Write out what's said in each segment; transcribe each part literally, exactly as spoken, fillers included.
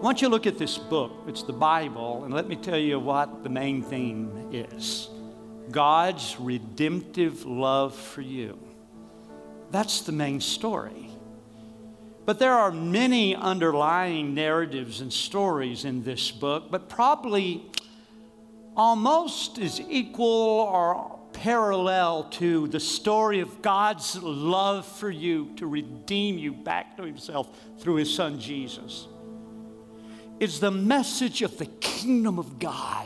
want you to look at this book. It's the Bible, and let me tell you what the main theme is. God's redemptive love for you. That's the main story. But there are many underlying narratives and stories in this book, but probably almost as equal or parallel to the story of God's love for you to redeem you back to Himself through His Son Jesus is the message of the kingdom of God.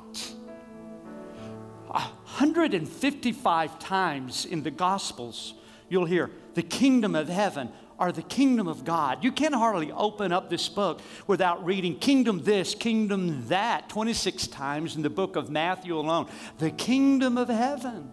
one hundred fifty-five times in the Gospels, you'll hear the kingdom of heaven or the kingdom of God. You can hardly open up this book without reading kingdom this, kingdom that, twenty-six times in the book of Matthew alone. The kingdom of heaven.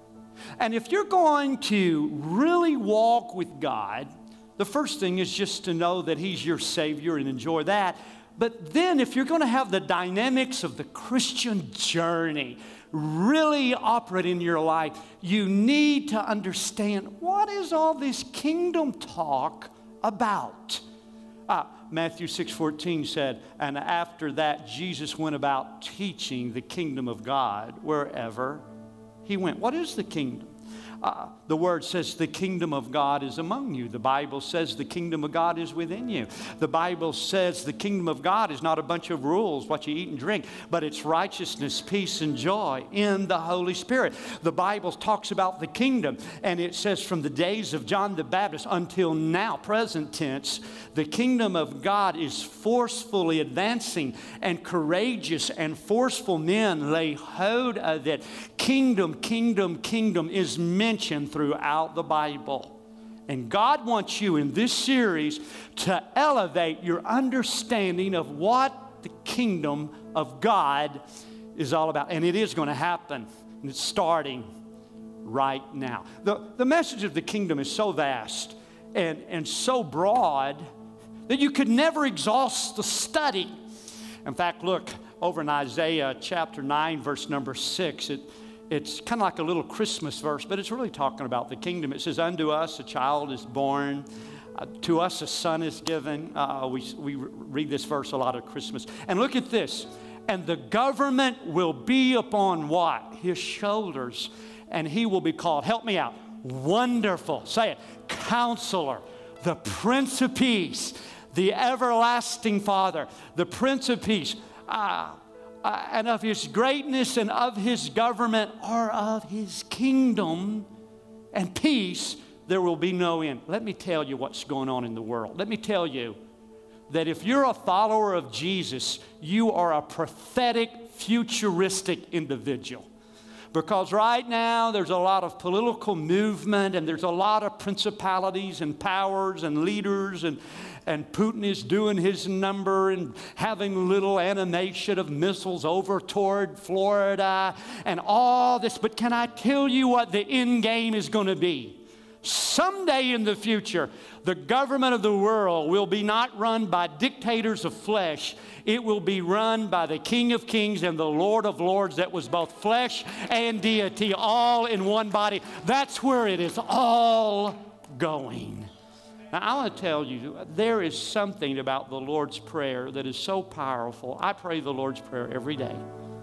And if you're going to really walk with God, the first thing is just to know that He's your Savior and enjoy that. But then if you're going to have the dynamics of the Christian journey really operate in your life, you need to understand, what is all this kingdom talk about? Uh, Matthew six fourteen said, and after that Jesus went about teaching the kingdom of God wherever He went. What is the kingdom? Uh, the word says the kingdom of God is among you. The Bible says the kingdom of God is within you. The Bible says the kingdom of God is not a bunch of rules, what you eat and drink, but it's righteousness, peace, and joy in the Holy Spirit. The Bible talks about the kingdom, and it says from the days of John the Baptist until now, present tense, the kingdom of God is forcefully advancing, and courageous and forceful men lay hold of it. Kingdom, kingdom, kingdom is mentioned throughout the Bible. And God wants you in this series to elevate your understanding of what the kingdom of God is all about. And it is going to happen. And it's starting right now. The, the message of the kingdom is so vast and, and so broad that you could never exhaust the study. In fact, look over in Isaiah chapter nine, verse number six. It, it's kind of like a little Christmas verse, but it's really talking about the kingdom. It says, unto us a child is born, uh, to us a son is given. Uh, we, we read this verse a lot at Christmas. And look at this. And the government will be upon what? His shoulders. And He will be called, help me out, Wonderful. Say it. Counselor, the Prince of Peace, the everlasting Father, the Prince of Peace. Uh, uh, and of His greatness and of His government or of His kingdom and peace, there will be no end. Let me tell you what's going on in the world. Let me tell you that if you're a follower of Jesus, you are a prophetic, futuristic individual. Because right now there's a lot of political movement, and there's a lot of principalities and powers and leaders, and, and Putin is doing his number and having little animation of missiles over toward Florida and all this. But can I tell you what the end game is going to be? Someday in the future, the government of the world will be not run by dictators of flesh. It will be run by the King of Kings and the Lord of Lords that was both flesh and deity, all in one body. That's where it is all going. Now, I want to tell you, there is something about the Lord's Prayer that is so powerful. I pray the Lord's Prayer every day.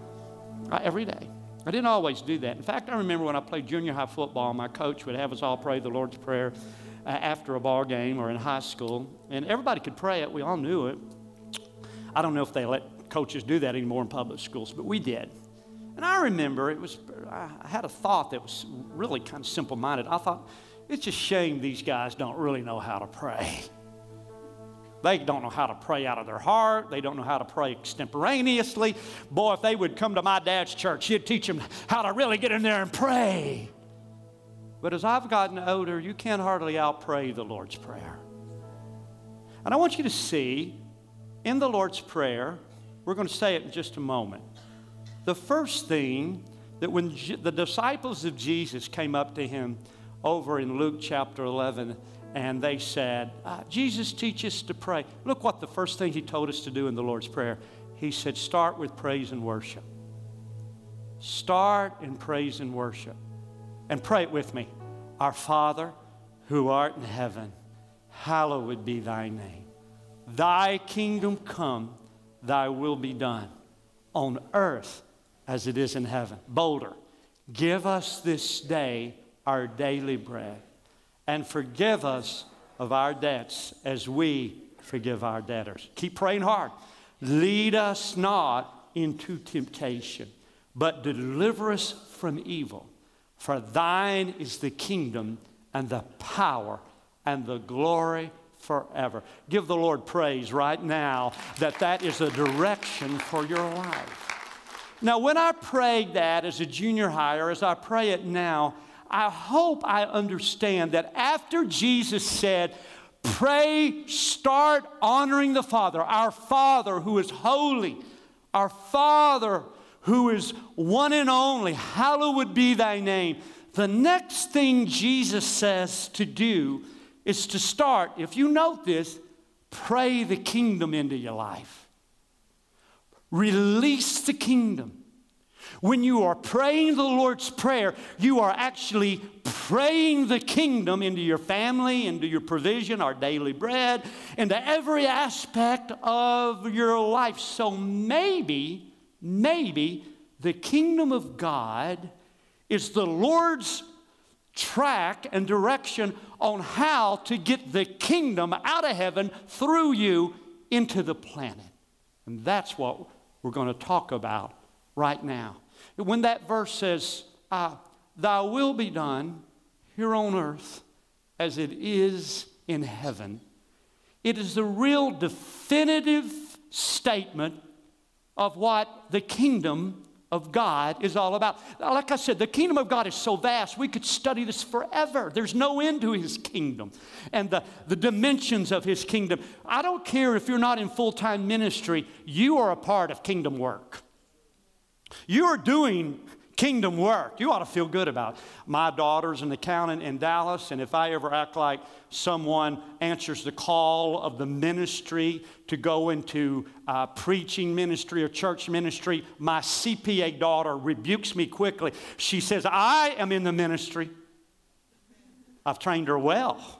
Every day. I didn't always do that. In fact, I remember when I played junior high football, my coach would have us all pray the Lord's Prayer uh, after a ball game or in high school. And everybody could pray it. We all knew it. I don't know if they let coaches do that anymore in public schools, but we did. And I remember it was, I had a thought that was really kind of simple-minded. I thought, it's a shame these guys don't really know how to pray. They don't know how to pray out of their heart. They don't know how to pray extemporaneously. Boy, if they would come to my dad's church, he'd teach them how to really get in there and pray. But as I've gotten older, you can't hardly outpray the Lord's Prayer. And I want you to see, in the Lord's Prayer, we're going to say it in just a moment. The first thing that when the disciples of Jesus came up to Him over in Luke chapter eleven, and they said, uh, Jesus, teach us to pray. Look what the first thing He told us to do in the Lord's Prayer. He said, start with praise and worship. Start in praise and worship. And pray it with me. Our Father, who art in heaven, hallowed be Thy name. Thy kingdom come, thy will be done on earth as it is in heaven. Bolder, give us this day our daily bread, and forgive us of our debts as we forgive our debtors. Keep praying hard. Lead us not into temptation, but deliver us from evil. For thine is the kingdom and the power and the glory forever. Give the Lord praise right now that that is a direction for your life. Now, when I prayed that as a junior high, or as I pray it now, I hope I understand that after Jesus said, pray, start honoring the Father, our Father who is holy, our Father who is one and only, hallowed be thy name. The next thing Jesus says to do is to start, if you note this, pray the kingdom into your life. Release the kingdom. When you are praying the Lord's Prayer, you are actually praying the kingdom into your family, into your provision, our daily bread, into every aspect of your life. So maybe, maybe the kingdom of God is the Lord's track and direction on how to get the kingdom out of heaven through you into the planet. And that's what we're going to talk about right now. When that verse says, uh, thy will be done here on earth as it is in heaven, it is the real definitive statement of what the kingdom of God is all about. Like I said, the kingdom of God is so vast, we could study this forever. There's no end to his kingdom and the, the dimensions of his kingdom. I don't care if you're not in full-time ministry, you are a part of kingdom work. You are doing kingdom work. You ought to feel good about it. My daughter's an accountant in Dallas, and if I ever act like someone answers the call of the ministry to go into uh, preaching ministry or church ministry, my C P A daughter rebukes me quickly. She says, I am in the ministry. I've trained her well.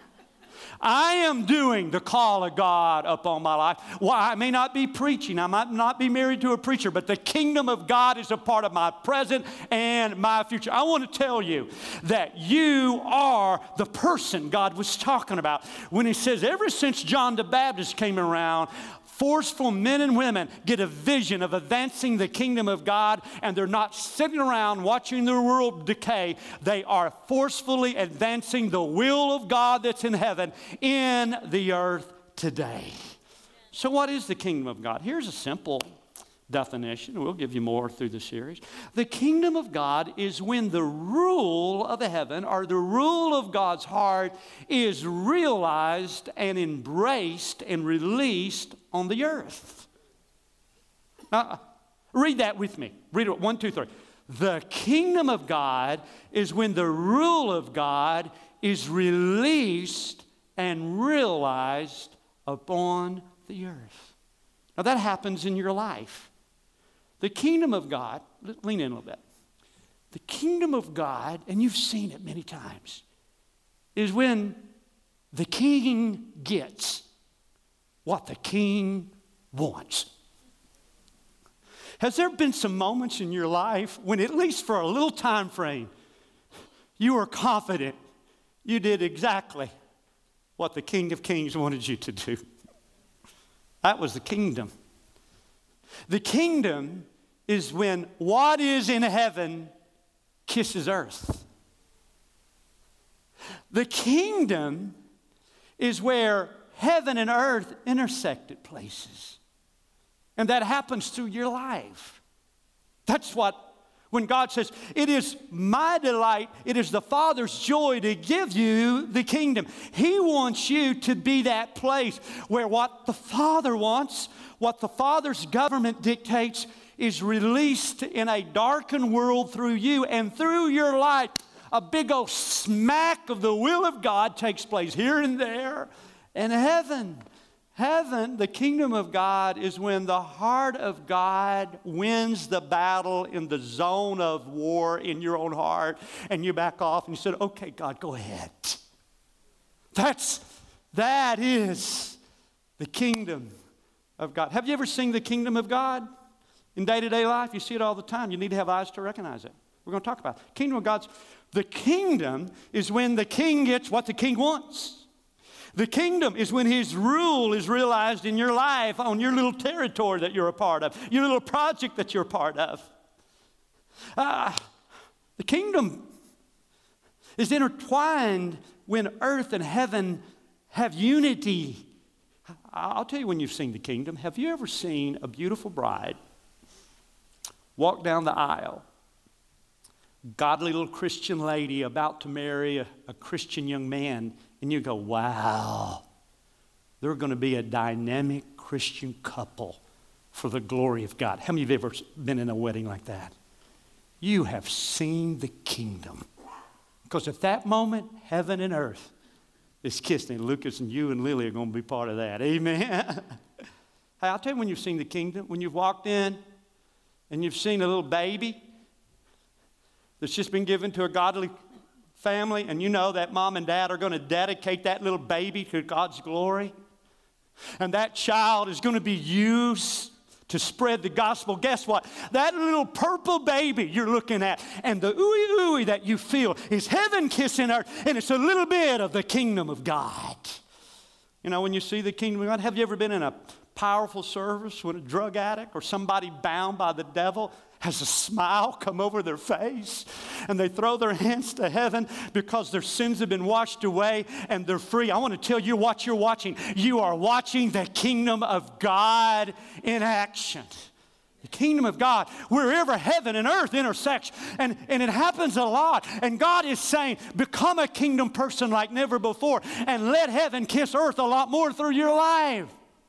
I am doing the call of God upon my life. Well, I may not be preaching. I might not be married to a preacher, but the kingdom of God is a part of my present and my future. I want to tell you that you are the person God was talking about when he says, ever since John the Baptist came around, forceful men and women get a vision of advancing the kingdom of God, and they're not sitting around watching the world decay. They are forcefully advancing the will of God that's in heaven in the earth today. So what is the kingdom of God? Here's a simple definition. We'll give you more through the series. The kingdom of God is when the rule of heaven, or the rule of God's heart, is realized and embraced and released on the earth. Now, read that with me. Read it. One, two, three. The kingdom of God is when the rule of God is released and realized upon the earth. Now, that happens in your life. The kingdom of God, lean in a little bit. The kingdom of God, and you've seen it many times, is when the king gets what the king wants. Has there been some moments in your life when, at least for a little time frame, you were confident you did exactly what the King of Kings wanted you to do? That was the kingdom. The kingdom is when what is in heaven kisses earth. The kingdom is where heaven and earth intersected places. And that happens through your life. That's what, when God says, it is my delight, it is the Father's joy to give you the kingdom. He wants you to be that place where what the Father wants, what the Father's government dictates, is released in a darkened world through you, and through your life, a big old smack of the will of God takes place here and there. And heaven, heaven, the kingdom of God, is when the heart of God wins the battle in the zone of war in your own heart, and you back off and you said, okay, God, go ahead. That's, that is the kingdom of God. Have you ever seen the kingdom of God in day-to-day life? You see it all the time. You need to have eyes to recognize it. We're going to talk about it. Kingdom of God's. The kingdom is when the king gets what the king wants. The kingdom is when his rule is realized in your life, on your little territory that you're a part of, your little project that you're a part of. Uh, the kingdom is intertwined when earth and heaven have unity. I'll tell you when you've seen the kingdom. Have you ever seen a beautiful bride walk down the aisle? Godly little Christian lady about to marry a, a Christian young man, and you go, wow, they're going to be a dynamic Christian couple for the glory of God. How many of you have ever been in a wedding like that? You have seen the kingdom. Because at that moment, heaven and earth is kissing. And Lucas and you and Lily are going to be part of that. Amen. Hey, I'll tell you when you've seen the kingdom. When you've walked in and you've seen a little baby that's just been given to a godly family, and you know that mom and dad are going to dedicate that little baby to God's glory. And that child is going to be used to spread the gospel. Guess what? That little purple baby you're looking at and the ooey ooey that you feel is heaven kissing earth, and it's a little bit of the kingdom of God. You know, when you see the kingdom of God, have you ever been in a powerful service when a drug addict or somebody bound by the devil has a smile come over their face and they throw their hands to heaven because their sins have been washed away and they're free? I want to tell you what you're watching. You are watching the kingdom of God in action. The kingdom of God, wherever heaven and earth intersects, and, and it happens a lot. And God is saying, become a kingdom person like never before and let heaven kiss earth a lot more through your life.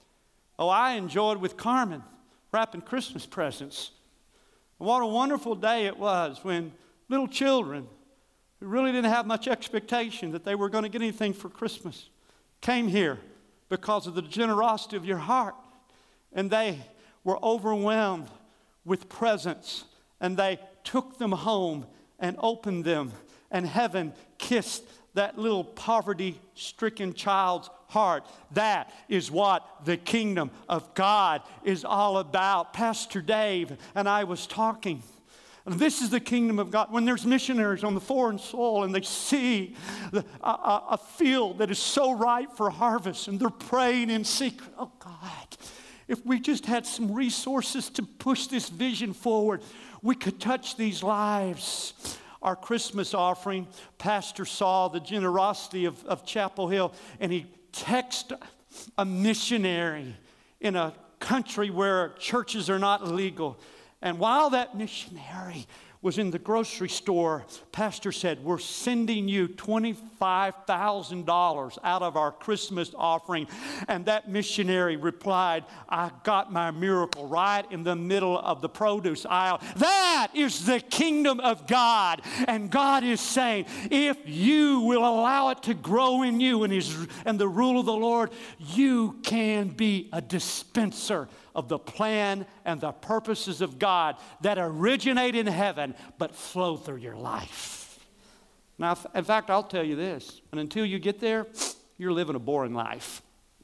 Oh, I enjoyed with Carmen wrapping Christmas presents. What a wonderful day it was when little children who really didn't have much expectation that they were going to get anything for Christmas came here because of the generosity of your heart. And they were overwhelmed with presents. And they took them home and opened them. And heaven kissed that little poverty-stricken child's heart. That is what the kingdom of God is all about. Pastor Dave and I was talking. And this is the kingdom of God. When there's missionaries on the foreign soil and they see the, a, a, a field that is so ripe for harvest and they're praying in secret, oh God, if we just had some resources to push this vision forward, we could touch these lives. Our Christmas offering, Pastor saw the generosity of, of Chapel Hill, and he texted a missionary in a country where churches are not legal. And while that missionary was in the grocery store, Pastor said, we're sending you twenty-five thousand dollars out of our Christmas offering. And that missionary replied, I got my miracle right in the middle of the produce aisle. That is the kingdom of God. And God is saying, if you will allow it to grow in you and, his, and the rule of the Lord, you can be a dispenser of the plan and the purposes of God that originate in heaven but flow through your life. Now, in fact, I'll tell you this, and until you get there, you're living a boring life.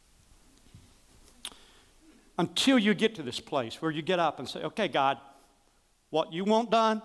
Until you get to this place where you get up and say, okay, God, what you want done,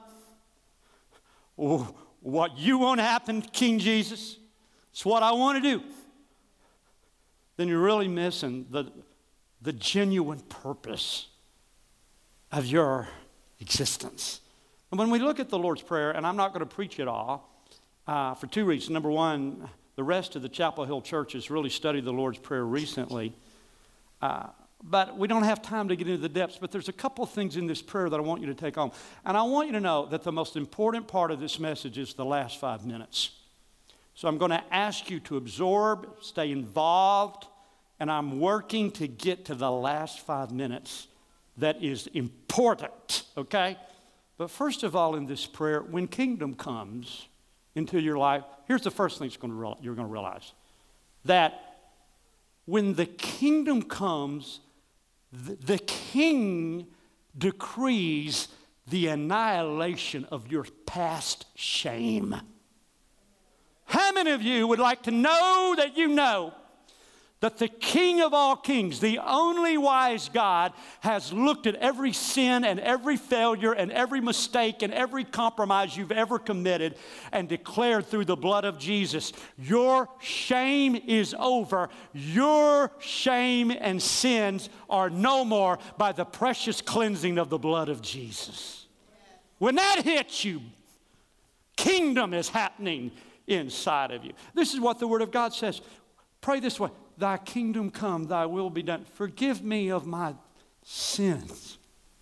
what you want to happen, King Jesus, it's what I want to do. Then you're really missing the the genuine purpose of your existence. And when we look at the Lord's Prayer, and I'm not going to preach it all, uh, for two reasons. Number one, the rest of the Chapel Hill Church has really studied the Lord's Prayer recently. Uh, but we don't have time to get into the depths, but there's a couple of things in this prayer that I want you to take home. And I want you to know that the most important part of this message is the last five minutes. So I'm going to ask you to absorb, stay involved, and I'm working to get to the last five minutes that is important, okay? But first of all, in this prayer, when kingdom comes into your life, here's the first thing you're going to realize, you're going to realize. That when the kingdom comes, the, the king decrees the annihilation of your past shame. How many of you would like to know that you know that the King of all kings, the only wise God, has looked at every sin and every failure and every mistake and every compromise you've ever committed and declared through the blood of Jesus, your shame is over. Your shame and sins are no more by the precious cleansing of the blood of Jesus. When that hits you, kingdom is happening inside of you. This is what the Word of God says. Pray this way. Thy kingdom come, thy will be done. Forgive me of my sins.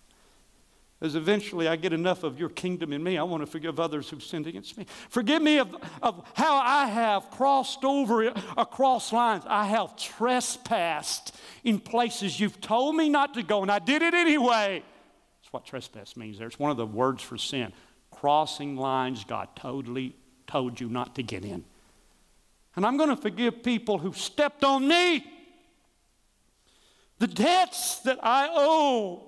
As eventually I get enough of your kingdom in me, I want to forgive others who've sinned against me. Forgive me of, of how I have crossed over across lines. I have trespassed in places you've told me not to go, and I did it anyway. That's what trespass means there. It's one of the words for sin. Crossing lines God totally told you not to get in. And I'm going to forgive people who stepped on me. The debts that I owe,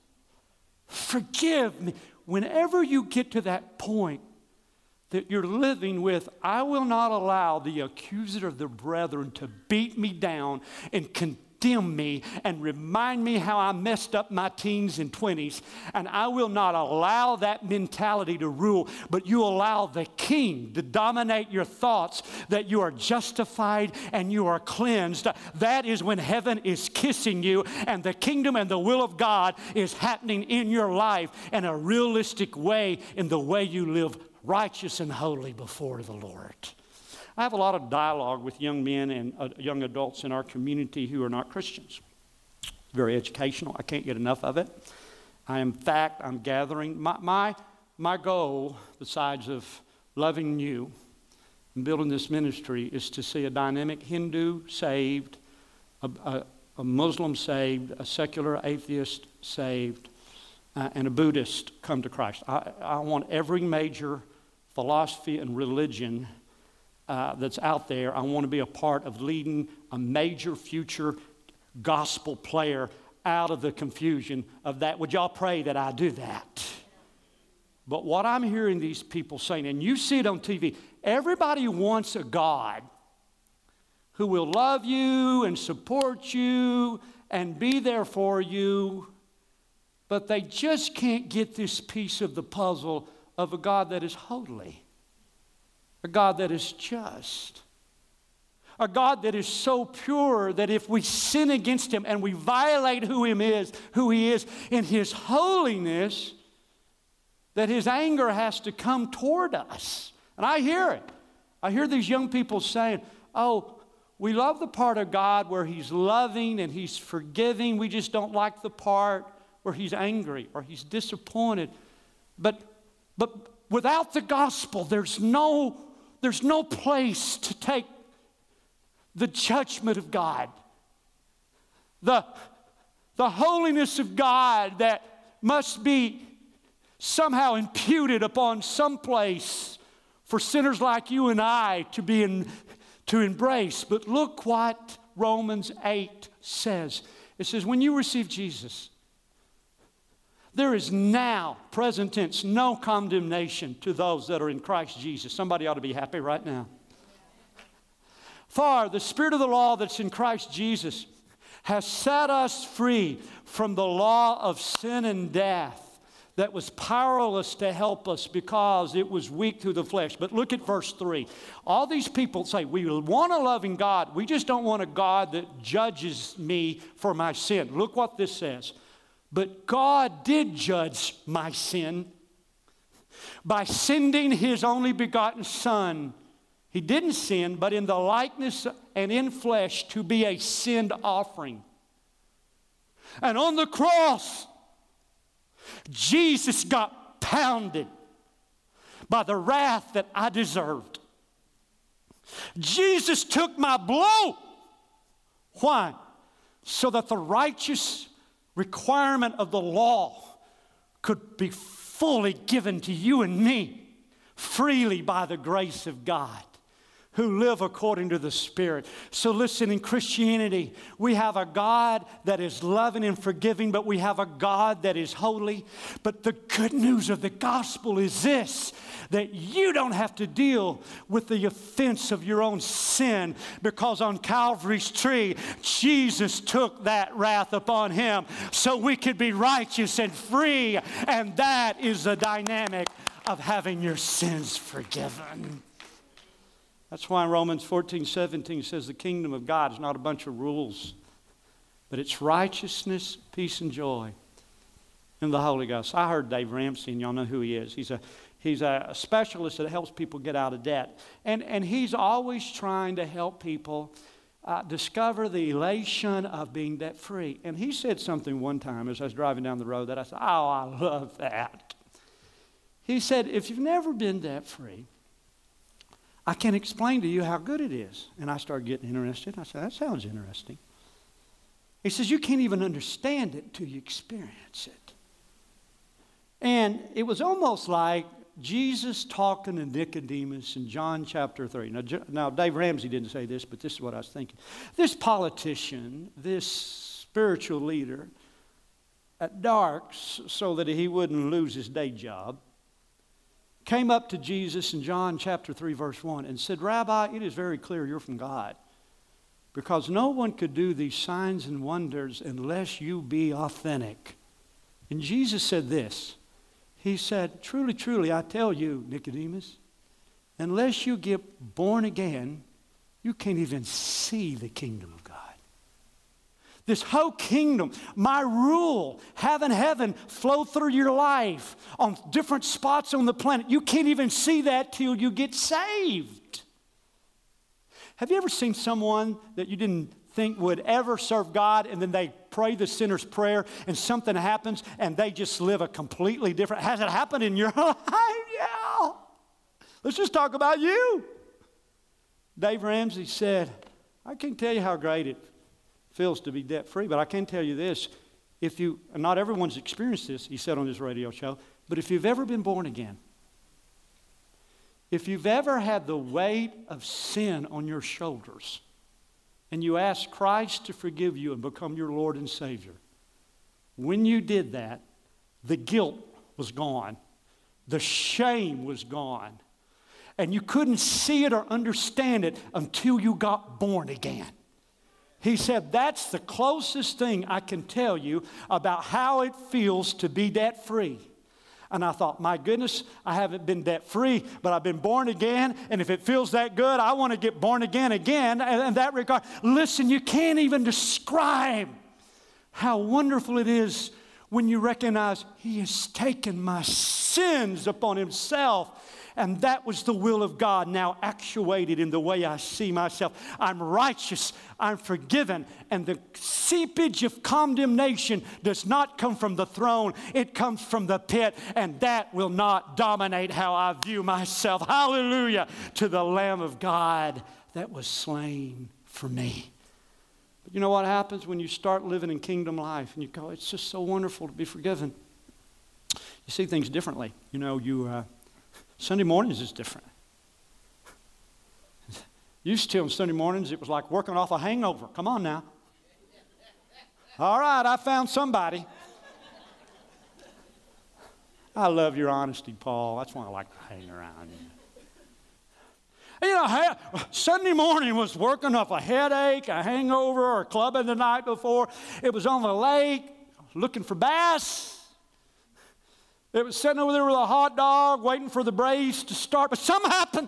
forgive me. Whenever you get to that point that you're living with, I will not allow the accuser of the brethren to beat me down and condemn me and remind me how I messed up my teens and twenties. And I will not allow that mentality to rule, but you allow the King to dominate your thoughts, that you are justified and you are cleansed. That is when heaven is kissing you and the kingdom and the will of God is happening in your life in a realistic way, in the way you live righteous and holy before the Lord. I have a lot of dialogue with young men and uh, young adults in our community who are not Christians. Very educational. I can't get enough of it. I, in fact, I'm gathering. My, my, my goal, besides of loving you and building this ministry, is to see a dynamic Hindu saved, a, a, a Muslim saved, a secular atheist saved, uh, and a Buddhist come to Christ. I, I want every major philosophy and religion Uh, that's out there. I want to be a part of leading a major future gospel player out of the confusion of that. Would y'all pray that I do that? But what I'm hearing these people saying, and you see it on T V, everybody wants a God who will love you and support you and be there for you, but they just can't get this piece of the puzzle of a God that is holy. A God that is just. A God that is so pure that if we sin against Him and we violate who Him is, who He is in His holiness, that His anger has to come toward us. And I hear it. I hear these young people saying, oh, we love the part of God where He's loving and He's forgiving. We just don't like the part where He's angry or He's disappointed. But, but without the gospel, there's no There's no place to take the judgment of God, the, the holiness of God that must be somehow imputed upon some place for sinners like you and I to be in, to embrace. But look what Romans eight says. It says, when you receive Jesus, there is now, present tense, no condemnation to those that are in Christ Jesus. Somebody ought to be happy right now. For the Spirit of the law that's in Christ Jesus has set us free from the law of sin and death that was powerless to help us because it was weak through the flesh. But look at verse three. All these people say, we want a loving God. We just don't want a God that judges me for my sin. Look what this says. But God did judge my sin by sending His only begotten Son. He didn't sin, but in the likeness and in flesh to be a sin offering. And on the cross, Jesus got pounded by the wrath that I deserved. Jesus took my blow. Why? So that the righteous requirement of the law could be fully given to you and me freely by the grace of God who live according to the Spirit. So listen, in Christianity, we have a God that is loving and forgiving, but we have a God that is holy. But the good news of the gospel is this, that you don't have to deal with the offense of your own sin, because on Calvary's tree, Jesus took that wrath upon him so we could be righteous and free. And that is the dynamic of having your sins forgiven. That's why Romans fourteen seventeen says the kingdom of God is not a bunch of rules, but it's righteousness, peace, and joy in the Holy Ghost. I heard Dave Ramsey, and y'all know who he is. He's a He's a specialist that helps people get out of debt. And, and he's always trying to help people uh, discover the elation of being debt-free. And he said something one time as I was driving down the road that I said, oh, I love that. He said, if you've never been debt-free, I can explain to you how good it is. And I started getting interested. I said, that sounds interesting. He says, you can't even understand it until you experience it. And it was almost like Jesus talking to Nicodemus in John chapter three. Now, now, Dave Ramsey didn't say this, but this is what I was thinking. This politician, this spiritual leader, at dark, so that he wouldn't lose his day job, came up to Jesus in John chapter three, verse one, and said, Rabbi, it is very clear you're from God, because no one could do these signs and wonders unless you be authentic. And Jesus said this. He said, truly, truly, I tell you, Nicodemus, unless you get born again, you can't even see the kingdom of God. This whole kingdom, my rule, having heaven flow through your life on different spots on the planet, you can't even see that till you get saved. Have you ever seen someone that you didn't think would ever serve God, and then they pray the sinner's prayer and something happens and they just live a completely different? Has it happened in your life? Yeah. Let's just talk about you. Dave Ramsey said, I can't tell you how great it feels to be debt-free, but I can tell you this. If you, and not everyone's experienced this, he said on his radio show, but if you've ever been born again, if you've ever had the weight of sin on your shoulders, and you ask Christ to forgive you and become your Lord and Savior, when you did that, the guilt was gone. The shame was gone. And you couldn't see it or understand it until you got born again. He said, that's the closest thing I can tell you about how it feels to be debt-free. And I thought, my goodness, I haven't been debt-free, but I've been born again. And if it feels that good, I want to get born again again. And in that regard, listen, you can't even describe how wonderful it is when you recognize He has taken my sins upon Himself. And that was the will of God now actuated in the way I see myself. I'm righteous. I'm forgiven. And the seepage of condemnation does not come from the throne. It comes from the pit. And that will not dominate how I view myself. Hallelujah to the Lamb of God that was slain for me. But you know what happens when you start living in kingdom life and you go, it's just so wonderful to be forgiven. You see things differently. You know, you... Uh, Sunday mornings is different. Used to on Sunday mornings, it was like working off a hangover. Come on now. All right, I found somebody. I love your honesty, Paul. That's why I like to hang around you. And, you know, Sunday morning was working off a headache, a hangover, or clubbing the night before. It was on the lake looking for bass. It was sitting over there with a hot dog waiting for the Braves to start, but something happened.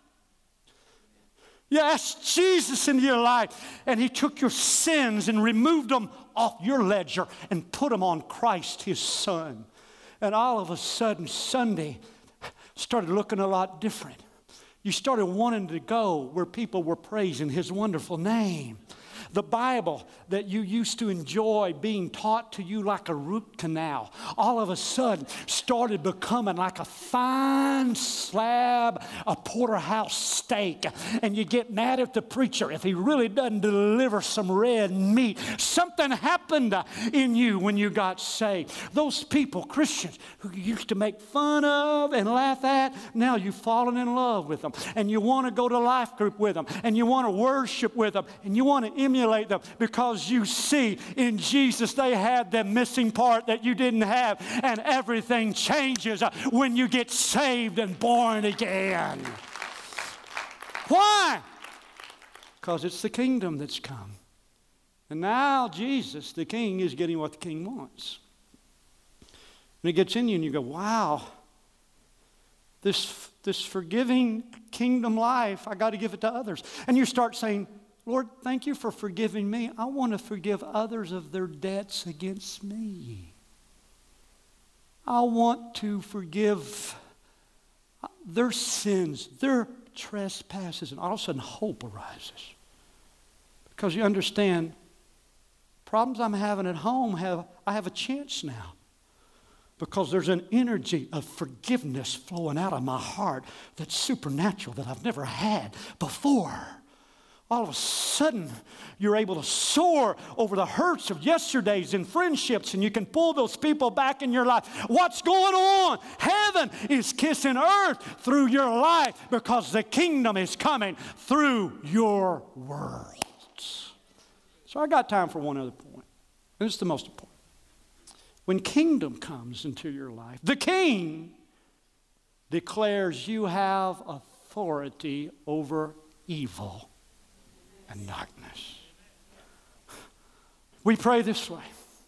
You asked Jesus into your life, and He took your sins and removed them off your ledger and put them on Christ, His Son. And all of a sudden, Sunday started looking a lot different. You started wanting to go where people were praising His wonderful name. The Bible that you used to enjoy being taught to you like a root canal, all of a sudden started becoming like a fine slab of porterhouse steak. And you get mad at the preacher if he really doesn't deliver some red meat. Something happened in you when you got saved. Those people, Christians, who you used to make fun of and laugh at, now you've fallen in love with them. And you want to go to life group with them. And you want to worship with them. And you want to emulate them because you see in Jesus they had the missing part that you didn't have. And everything changes when you get saved and born again. Why? Because it's the kingdom that's come. And now Jesus, the king, is getting what the king wants. And it gets in you and you go, wow, this, this forgiving kingdom life, I got to give it to others. And you start saying, Lord, thank you for forgiving me. I want to forgive others of their debts against me. I want to forgive their sins, their trespasses. And all of a sudden hope arises. Because you understand, problems I'm having at home, have I have a chance now. Because there's an energy of forgiveness flowing out of my heart that's supernatural that I've never had before. All of a sudden, you're able to soar over the hurts of yesterdays and friendships, and you can pull those people back in your life. What's going on? Heaven is kissing earth through your life because the kingdom is coming through your world. So I got time for one other point, and it's the most important. When kingdom comes into your life, the king declares you have authority over evil and darkness. We pray this way.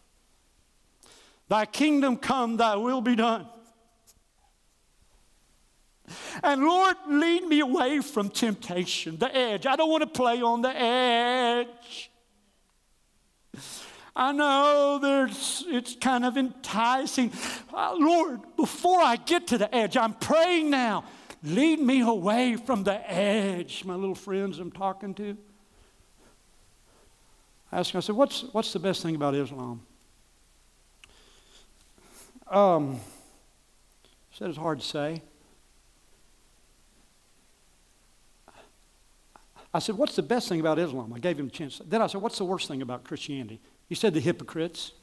Thy kingdom come, thy will be done. And Lord, lead me away from temptation, the edge. I don't want to play on the edge. I know there's, it's kind of enticing. Uh, Lord, before I get to the edge, I'm praying now. Lead me away from the edge. My little friends I'm talking to. I asked him, I said, what's, what's the best thing about Islam? Um, he said it's hard to say. I said, what's the best thing about Islam? I gave him a chance. Then I said, what's the worst thing about Christianity? He said, the hypocrites.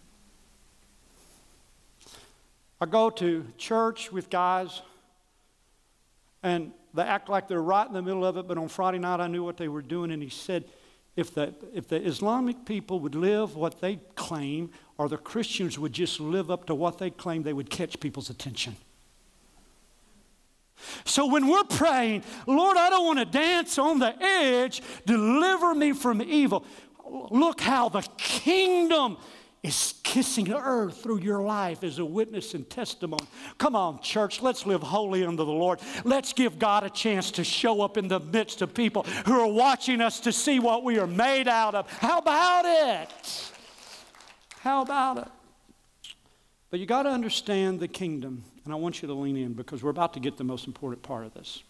I go to church with guys, and they act like they're right in the middle of it, but on Friday night I knew what they were doing, and he said, if the, if the Islamic people would live what they claim, or the Christians would just live up to what they claim, they would catch people's attention. So when we're praying, Lord, I don't want to dance on the edge, deliver me from evil. Look how the kingdom is kissing earth through your life as a witness and testimony. Come on, church, let's live holy unto the Lord. Let's give God a chance to show up in the midst of people who are watching us to see what we are made out of. How about it? How about it? But you got to understand the kingdom, and I want you to lean in because we're about to get the most important part of this.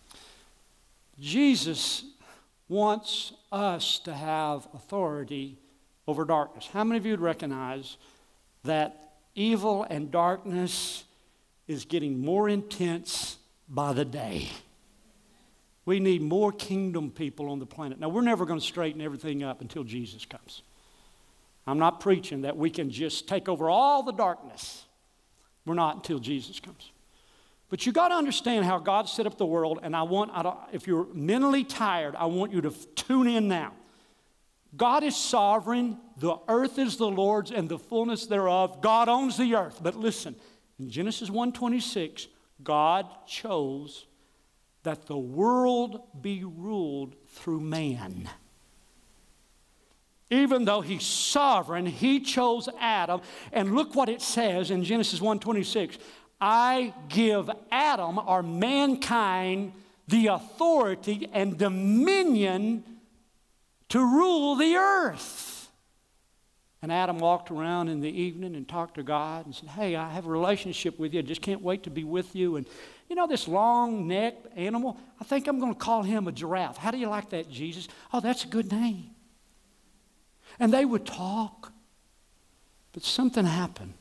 Jesus wants us to have authority over darkness. How many of you would recognize that evil and darkness is getting more intense by the day? We need more kingdom people on the planet. Now, we're never going to straighten everything up until Jesus comes. I'm not preaching that we can just take over all the darkness. We're not until Jesus comes. But you got to understand how God set up the world, and I want, I don't, if you're mentally tired, I want you to tune in now. God is sovereign, the earth is the Lord's, and the fullness thereof. God owns the earth. But listen, in Genesis one twenty-six, God chose that the world be ruled through man. Even though he's sovereign, he chose Adam, and look what it says in Genesis one twenty-six. I give Adam, or mankind, the authority and dominion to rule the earth. And Adam walked around in the evening and talked to God and said, hey, I have a relationship with you. I just can't wait to be with you. And you know this long-necked animal? I think I'm going to call him a giraffe. How do you like that, Jesus? Oh, that's a good name. And they would talk, but something happened.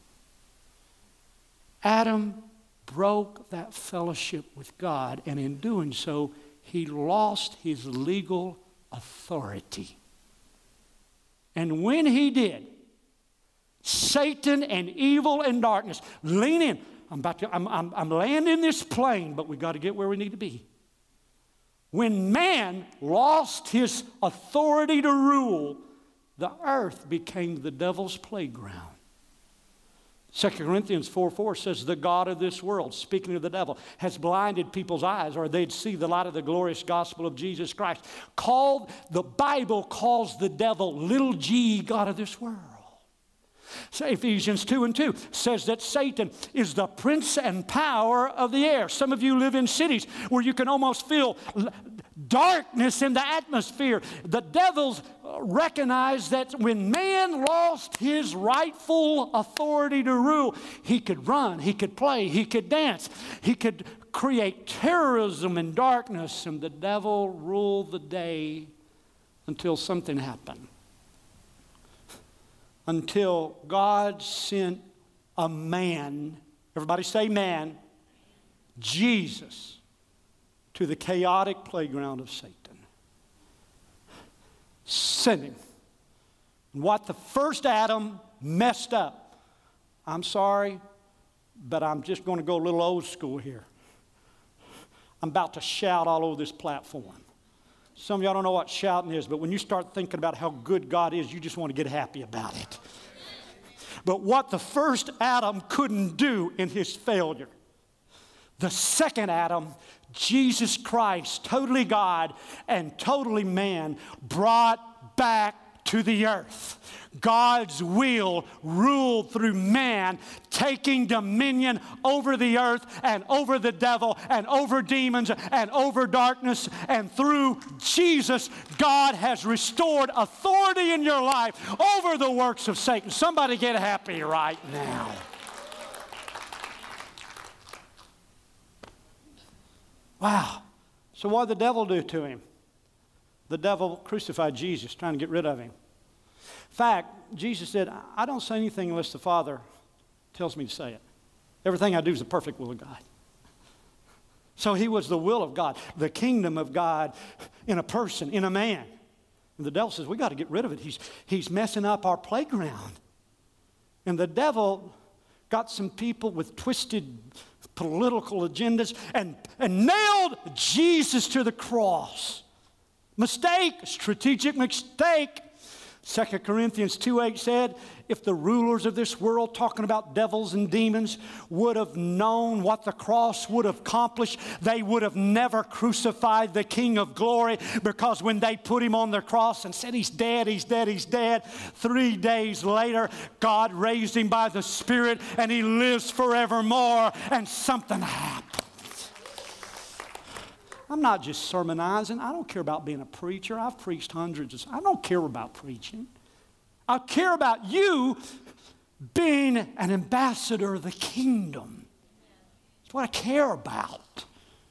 Adam broke that fellowship with God, and in doing so, he lost his legal authority. And when he did, Satan and evil and darkness, lean in. I'm about to, I'm, I'm, I'm landing this plane, but we've got to get where we need to be. When man lost his authority to rule, the earth became the devil's playground. Second Corinthians four four says, the God of this world, speaking of the devil, has blinded people's eyes, or they'd see the light of the glorious gospel of Jesus Christ. Called, the Bible calls the devil little g, God of this world. So Ephesians two and two says that Satan is the prince and power of the air. Some of you live in cities where you can almost feel darkness in the atmosphere. The devils recognize that when man lost his rightful authority to rule, he could run, he could play, he could dance, he could create terrorism and darkness, and the devil ruled the day until something happened. Until God sent a man, everybody say man, Jesus, to the chaotic playground of Satan. Sent him. And what the first Adam messed up, I'm sorry, but I'm just going to go a little old school here. I'm about to shout all over this platform. Some of y'all don't know what shouting is, but when you start thinking about how good God is, you just want to get happy about it. But what the first Adam couldn't do in his failure, the second Adam, Jesus Christ, totally God and totally man, brought back to the earth. God's will ruled through man, taking dominion over the earth and over the devil and over demons and over darkness. And through Jesus, God has restored authority in your life over the works of Satan. Somebody get happy right now. Wow. So what did the devil do to him? The devil crucified Jesus, trying to get rid of him. In fact, Jesus said, I don't say anything unless the Father tells me to say it. Everything I do is the perfect will of God. So he was the will of God, the kingdom of God in a person, in a man. And the devil says, we got to get rid of it. He's, he's messing up our playground. And the devil got some people with twisted political agendas and, and nailed Jesus to the cross. Mistake, strategic mistake. Second Corinthians two eight said, if the rulers of this world, talking about devils and demons, would have known what the cross would have accomplished, they would have never crucified the King of glory, because when they put him on the cross and said, he's dead, he's dead, he's dead, three days later, God raised him by the Spirit and he lives forevermore, and something happened. I'm not just sermonizing. I don't care about being a preacher. I've preached hundreds of, I don't care about preaching. I care about you being an ambassador of the kingdom. That's what I care about.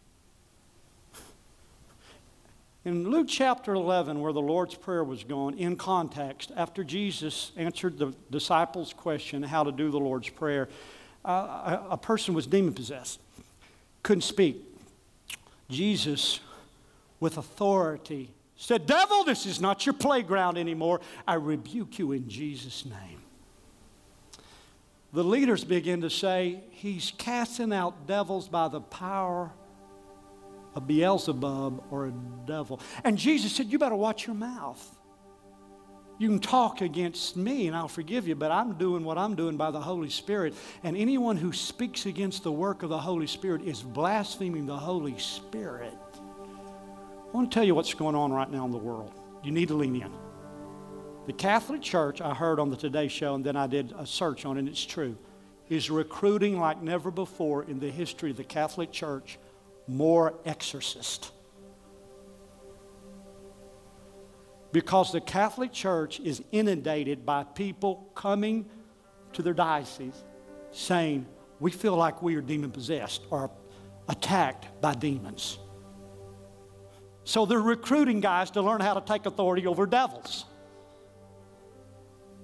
In Luke chapter eleven, where the Lord's Prayer was going, in context, after Jesus answered the disciples' question how to do the Lord's Prayer, uh, a, a person was demon-possessed, couldn't speak. Jesus, with authority, said, devil, this is not your playground anymore. I rebuke you in Jesus' name. The leaders begin to say, he's casting out devils by the power of Beelzebub, or a devil. And Jesus said, you better watch your mouth. You can talk against me and I'll forgive you, but I'm doing what I'm doing by the Holy Spirit. And anyone who speaks against the work of the Holy Spirit is blaspheming the Holy Spirit. I want to tell you what's going on right now in the world. You need to lean in. The Catholic Church, I heard on the Today Show, and then I did a search on it, and it's true, is recruiting like never before in the history of the Catholic Church more exorcists. Because the Catholic Church is inundated by people coming to their diocese saying, we feel like we are demon-possessed or attacked by demons. So they're recruiting guys to learn how to take authority over devils.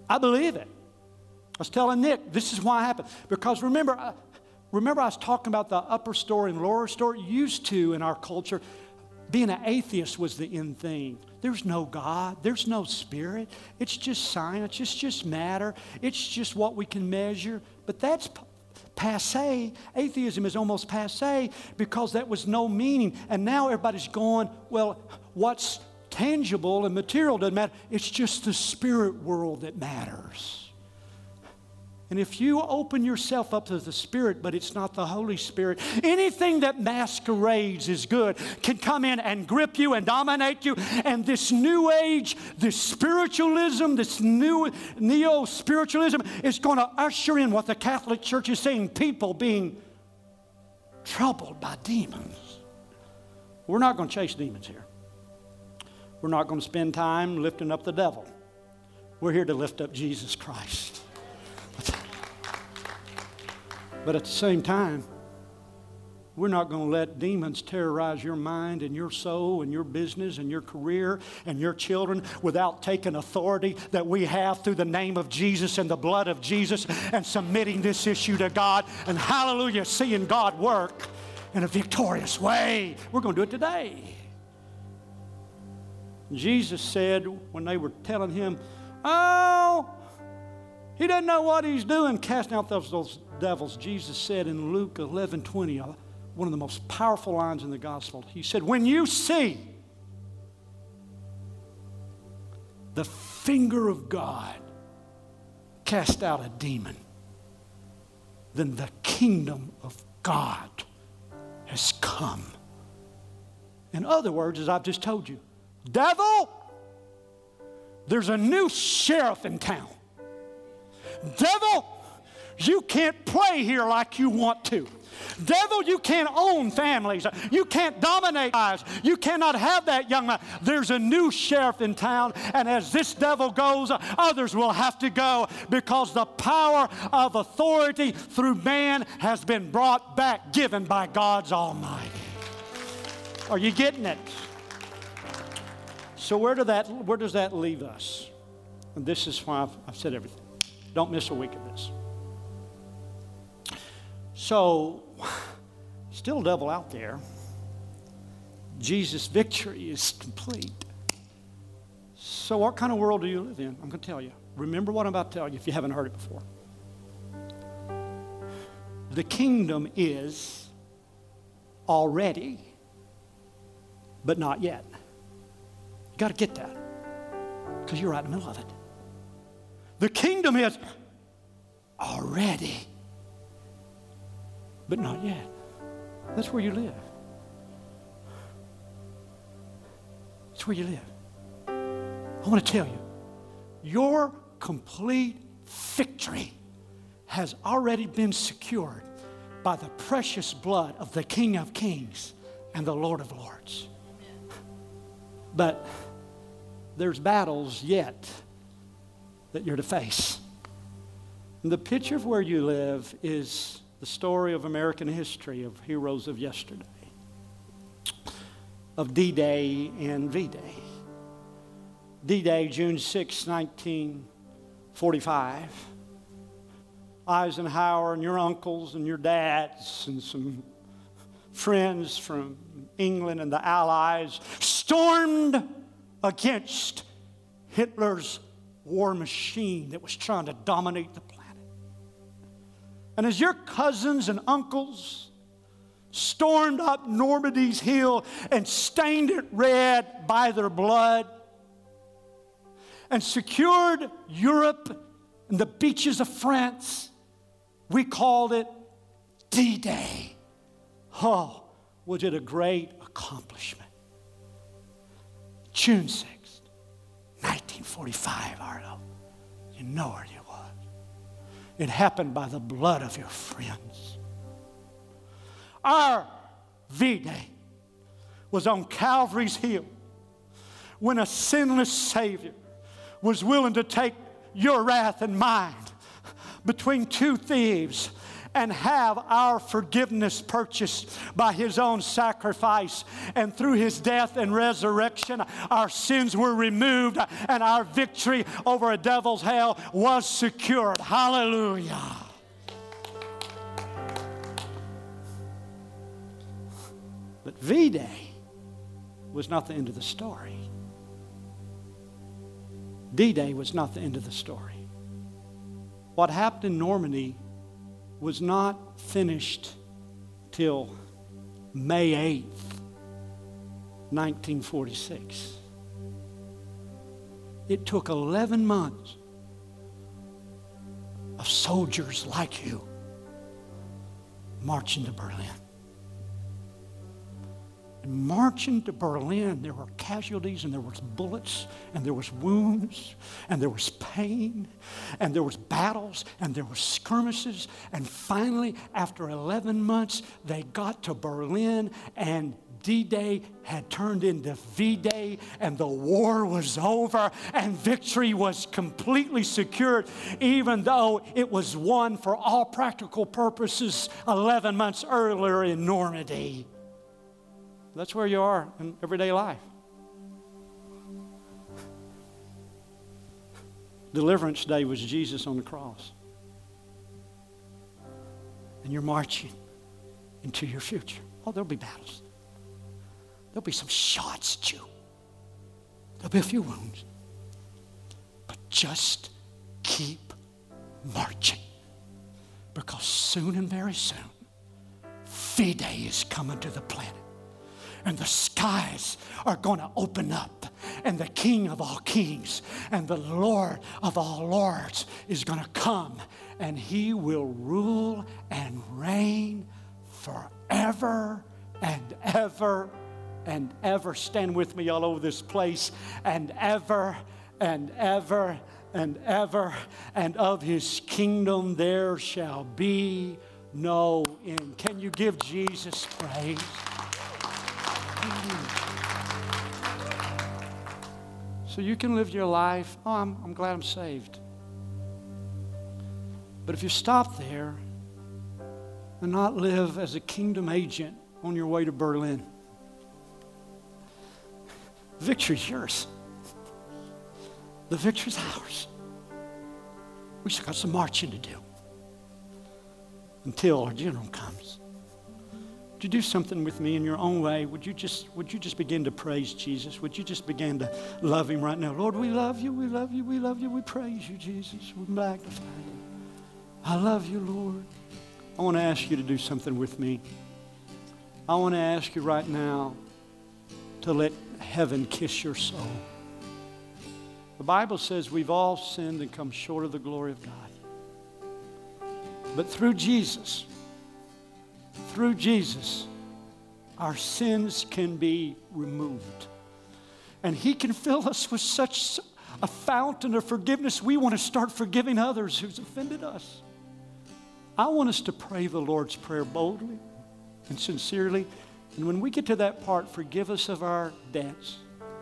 I believe it. I was telling Nick, this is why it happened. Because remember, I, remember I was talking about the upper story and lower story? Used to in our culture, being an atheist was the end thing. There's no God. There's no spirit. It's just science. It's just matter. It's just what we can measure. But that's passé. Atheism is almost passé because that was no meaning. And now everybody's going, well, what's tangible and material doesn't matter. It's just the spirit world that matters. And if you open yourself up to the Spirit, but it's not the Holy Spirit, anything that masquerades as good can come in and grip you and dominate you. And this new age, this spiritualism, this new neo-spiritualism is going to usher in what the Catholic Church is saying, people being troubled by demons. We're not going to chase demons here. We're not going to spend time lifting up the devil. We're here to lift up Jesus Christ. But at the same time, we're not going to let demons terrorize your mind and your soul and your business and your career and your children without taking authority that we have through the name of Jesus and the blood of Jesus and submitting this issue to God and hallelujah, seeing God work in a victorious way. We're going to do it today. Jesus said when they were telling him, oh, he doesn't know what he's doing, casting out those, those devils. Jesus said in Luke eleven twenty, one of the most powerful lines in the gospel. He said, when you see the finger of God cast out a demon, then the kingdom of God has come. In other words, as I've just told you, devil, there's a new sheriff in town. Devil, you can't play here like you want to. Devil, you can't own families. You can't dominate lives. You cannot have that young man. There's a new sheriff in town, and as this devil goes, others will have to go because the power of authority through man has been brought back, given by God's Almighty. Are you getting it? So where, do that, where does that leave us? And this is why I've, I've said everything. Don't miss a week of this. So, still a devil out there. Jesus' victory is complete. So what kind of world do you live in? I'm going to tell you. Remember what I'm about to tell you if you haven't heard it before. The kingdom is already, but not yet. You got to get that because you're right in the middle of it. The kingdom is already, but not yet. That's where you live. That's where you live. I want to tell you, your complete victory has already been secured by the precious blood of the King of Kings and the Lord of Lords. But there's battles yet that you're to face. And the picture of where you live is the story of American history, of heroes of yesterday, of D-Day and V-Day. D-Day, June sixth, nineteen forty-five. Eisenhower and your uncles and your dads and some friends from England and the Allies stormed against Hitler's war machine that was trying to dominate the planet. And as your cousins and uncles stormed up Normandy's hill and stained it red by their blood and secured Europe and the beaches of France, we called it D-Day. Oh, was it a great accomplishment. June sixth, nineteen forty-five, Arlo. You know where it was. It happened by the blood of your friends. Our V-Day was on Calvary's Hill when a sinless Savior was willing to take your wrath and mine between two thieves and have our forgiveness purchased by His own sacrifice. And through His death and resurrection, our sins were removed and our victory over a devil's hell was secured. Hallelujah. But V-Day was not the end of the story. D-Day was not the end of the story. What happened in Normandy was not finished till May eighth, nineteen forty-six. It took eleven months of soldiers like you marching to Berlin. And marching to Berlin, there were casualties, and there was bullets, and there was wounds, and there was pain, and there was battles, and there were skirmishes. And finally, after eleven months, they got to Berlin, and D-Day had turned into V-Day, and the war was over, and victory was completely secured, even though it was won for all practical purposes eleven months earlier in Normandy. That's where you are in everyday life. Deliverance Day was Jesus on the cross. And you're marching into your future. Oh, there'll be battles. There'll be some shots at you. There'll be a few wounds. But just keep marching. Because soon and very soon, V-Day is coming to the planet. And the skies are going to open up. And the King of all kings and the Lord of all lords is going to come. And He will rule and reign forever and ever and ever. Stand with me all over this place. And ever and ever and ever. And of His kingdom there shall be no end. Can you give Jesus praise? So you can live your life, oh, I'm, I'm glad I'm saved. But if you stop there and not live as a kingdom agent on your way to Berlin, victory's yours. The victory's ours. We still got some marching to do until our general comes. Would you do something with me in your own way? Would you just would you just begin to praise Jesus? Would you just begin to love Him right now? Lord, we love you, we love you, we love you, we praise you, Jesus. We magnify you. I love you, Lord. I want to ask you to do something with me. I want to ask you right now to let heaven kiss your soul. The Bible says we've all sinned and come short of the glory of God. But through Jesus, Through Jesus, our sins can be removed. And He can fill us with such a fountain of forgiveness. We want to start forgiving others who's offended us. I want us to pray the Lord's Prayer boldly and sincerely. And when we get to that part, forgive us of our debts,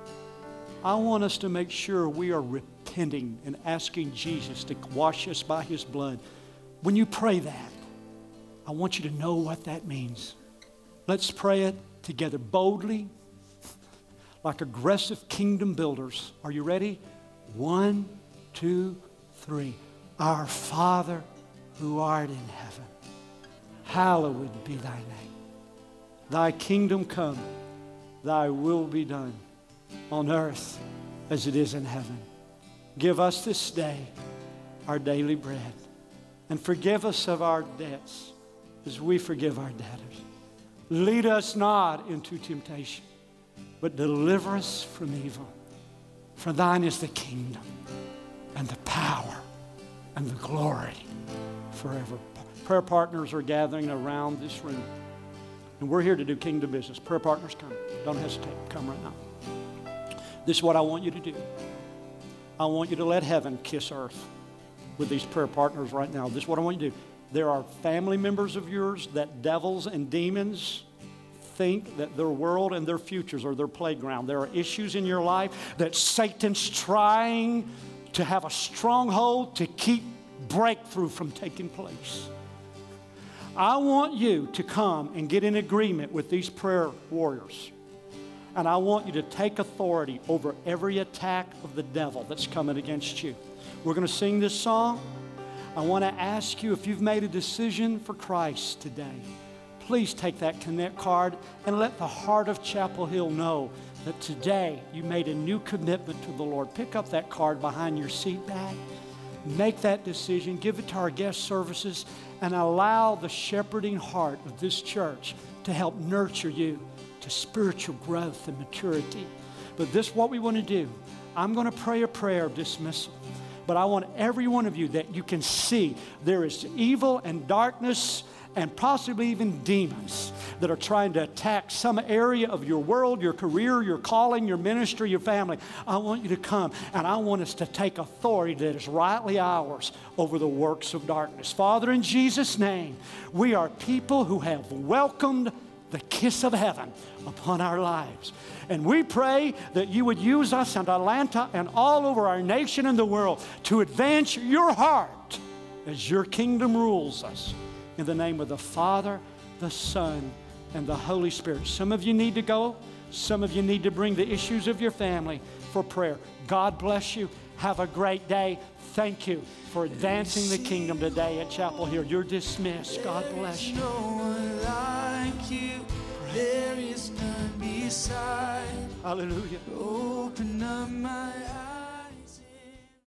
I want us to make sure we are repenting and asking Jesus to wash us by His blood. When you pray that, I want you to know what that means. Let's pray it together boldly, like aggressive kingdom builders. Are you ready? One, two, three. Our Father who art in heaven, hallowed be thy name. Thy kingdom come, thy will be done on earth as it is in heaven. Give us this day our daily bread, and forgive us of our debts as we forgive our debtors. Lead us not into temptation, but deliver us from evil. For thine is the kingdom and the power and the glory forever. Prayer partners are gathering around this room, and we're here to do kingdom business. Prayer partners, come. Don't hesitate. Come right now. This is what I want you to do. I want you to let heaven kiss earth with these prayer partners right now. This is what I want you to do. There are family members of yours that devils and demons think that their world and their futures are their playground. There are issues in your life that Satan's trying to have a stronghold to keep breakthrough from taking place. I want you to come and get in agreement with these prayer warriors. And I want you to take authority over every attack of the devil that's coming against you. We're going to sing this song. I want to ask you, if you've made a decision for Christ today, please take that Connect card and let the heart of Chapel Hill know that today you made a new commitment to the Lord. Pick up that card behind your seat bag. Make that decision. Give it to our guest services and allow the shepherding heart of this church to help nurture you to spiritual growth and maturity. But this is what we want to do. I'm going to pray a prayer of dismissal. But I want every one of you that you can see there is evil and darkness and possibly even demons that are trying to attack some area of your world, your career, your calling, your ministry, your family. I want you to come, and I want us to take authority that is rightly ours over the works of darkness. Father, in Jesus' name, we are people who have welcomed the kiss of heaven upon our lives. And we pray that you would use us in Atlanta and all over our nation and the world to advance your heart as your kingdom rules us. In the name of the Father, the Son, and the Holy Spirit. Some of you need to go. Some of you need to bring the issues of your family for prayer. God bless you. Have a great day. Thank you for advancing the kingdom today at Chapel Hill. You're dismissed. God bless you. No one like you. There is none beside. Hallelujah. Open up my eyes.